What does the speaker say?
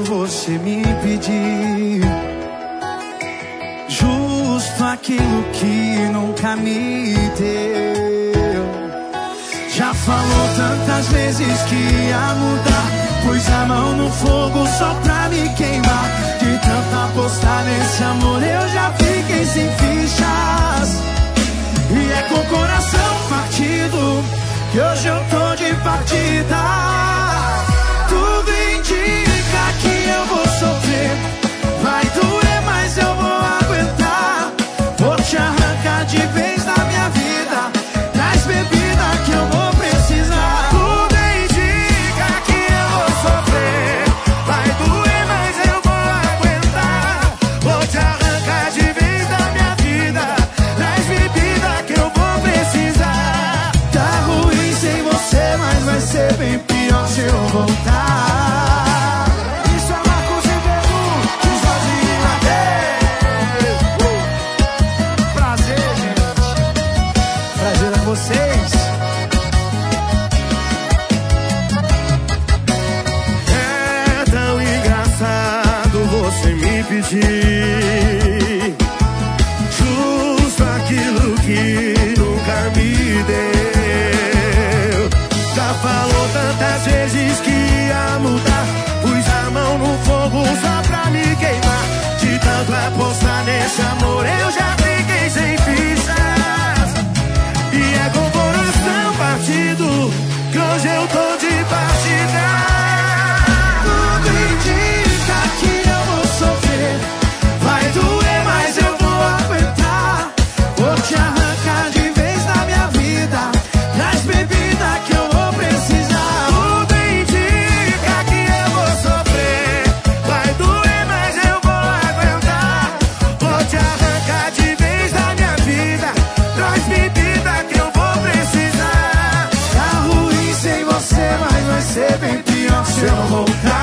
você me pedir. Justo aquilo que nunca me deu. Já falou tantas vezes que ia mudar, pus a mão no fogo só pra me queimar. De tanto apostar nesse amor eu já fiquei sem fichas. E é com o coração partido que hoje eu tô de partida. Tudo indica que eu vou sofrer. Vai doer, mas eu vou aguentar. Vou te arrancar de vez da minha vida. Traz bebida que eu vou precisar. Tudo indica que eu vou sofrer. Vai doer, mas eu vou aguentar. Vou te arrancar de vez da minha vida. Traz bebida que eu vou precisar. Tá ruim sem você, mas vai ser bem pior se eu voltar. Isso é Marcos e Belu, de Sozinho na Prazer, gente. Prazer a vocês. É tão engraçado você me pedir justo aquilo que nunca me deu. Já falou tantas vezes que ia mudar, pus a mão no fogo só pra me queimar. De tanto apostar nesse amor eu já fiquei sem fichas. E é com o coração partido que hoje eu tô de partida. Tudo indica que eu vou sofrer. Vai doer, mas eu vou aguentar. Vou te arrancar de vez da minha vida. Traz bebida que eu vou precisar. Tudo indica que eu vou sofrer. Vai doer, mas eu vou aguentar. Vou te arrancar de vez da minha vida. Traz bebida que eu vou precisar. Tá ruim sem você, mas vai ser bem pior se eu voltar.